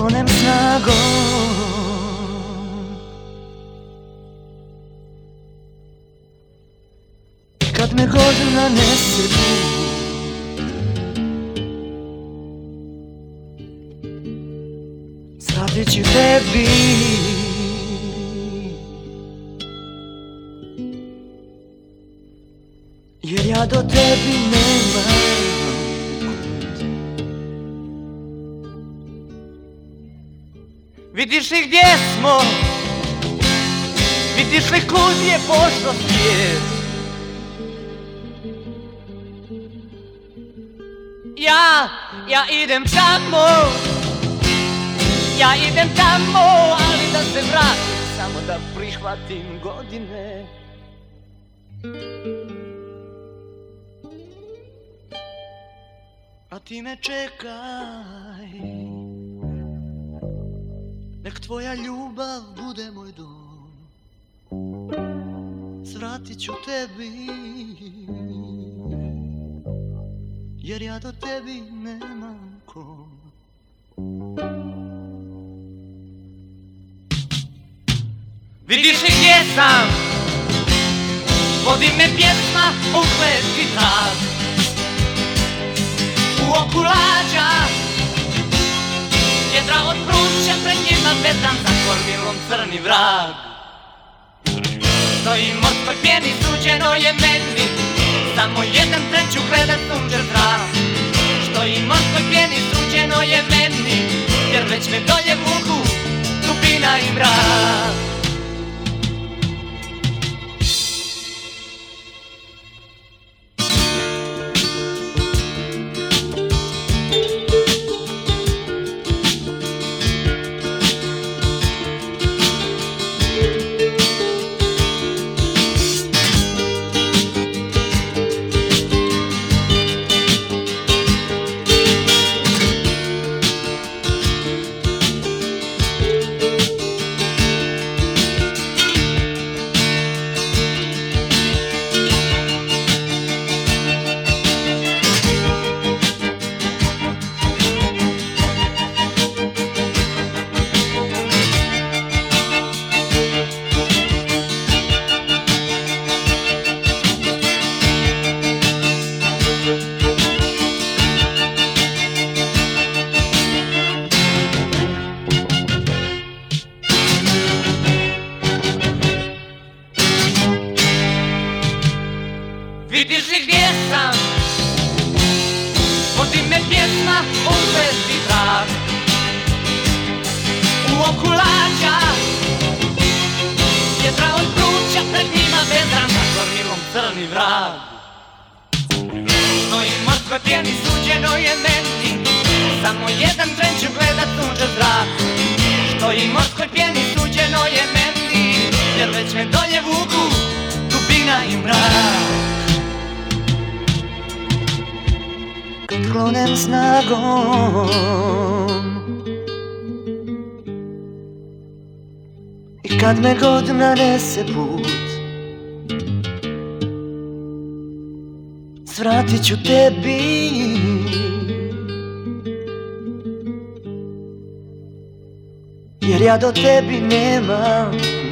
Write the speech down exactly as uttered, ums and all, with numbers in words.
klonem snagom. Kad me god nanese put, svratit ću tebi, jer ja do tebi nemam put. Vidiš li gdje smo, vidiš li kud je pošao svijet? Ja, ja idem tamo, ja idem tamo, ali da se vratim, samo da prihvatim godine. A ti me čekaj, nek tvoja ljubav bude moj dom. Svratit ću tebi, jer ja do tebi nemam kom. Vidiš li gdje sam, vodi me pjesma u kleti trag. U oku lađa, vjetra od pruća, pred njima vedran, za kormilom crni vrag. Stoji morskoj pjeni, suđeno je meni, samo jedan tren ću gledat sunčer zrak. Stoji morskoj pjeni, suđeno je meni, jer već me dolje vuku dubina i mrak. Vidiš li gdje sam, vodi me pjesma u kleti trag. U oku lađa, vjetra od pruća, pred njima vedran, za kormilom crni vrag. Stoji morskoj pjeni, suđeno je meni, samo jedan tren ću gledat sunčer zrak. Stoji morskoj pjeni, suđeno je meni, jer već me dolje vuku dubina i mrak. Klonem snagom i kad me god nanese put, svratit ću tebi, jer ja do tebi nemam